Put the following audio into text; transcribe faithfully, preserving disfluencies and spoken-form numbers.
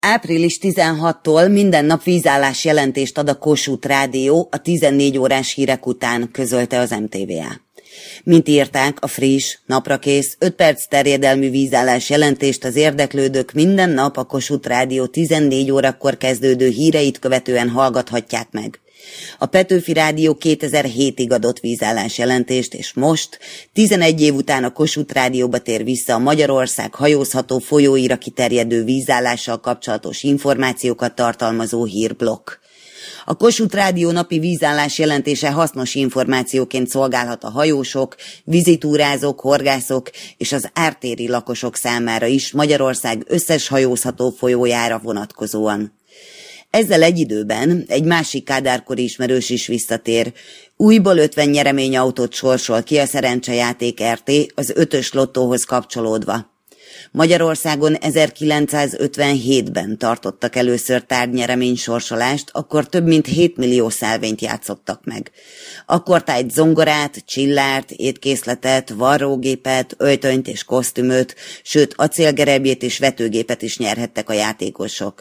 április tizenhatodikától minden nap vízállás jelentést ad a Kossuth Rádió a tizennégy órás hírek után, közölte az em té vé á. Mint írták, a friss, naprakész, öt perc terjedelmű vízállás jelentést az érdeklődők minden nap a Kossuth Rádió tizennégy órakor kezdődő híreit követően hallgathatják meg. A Petőfi Rádió kétezer-hétig adott vízállás jelentést, és most, tizenegy év után a Kossuth Rádióba tér vissza a Magyarország hajózható folyóira kiterjedő vízállással kapcsolatos információkat tartalmazó hírblokk. A Kossuth Rádió napi vízállás jelentése hasznos információként szolgálhat a hajósok, vizitúrázók, horgászok és az ártéri lakosok számára is Magyarország összes hajózható folyójára vonatkozóan. Ezzel egy időben egy másik kádárkori ismerős is visszatér. Újból ötven nyereményautót sorsol ki a Szerencsejáték er té az ötös lottóhoz kapcsolódva. Magyarországon ezerkilencszázötvenhétben tartottak először tárgynyeremény sorsolást, akkor több mint hét millió szelvényt játszottak meg. Akkortájt zongorát, csillárt, étkészletet, varrógépet, öltönyt és kosztümöt, sőt acélgerebjét és vetőgépet is nyerhettek a játékosok.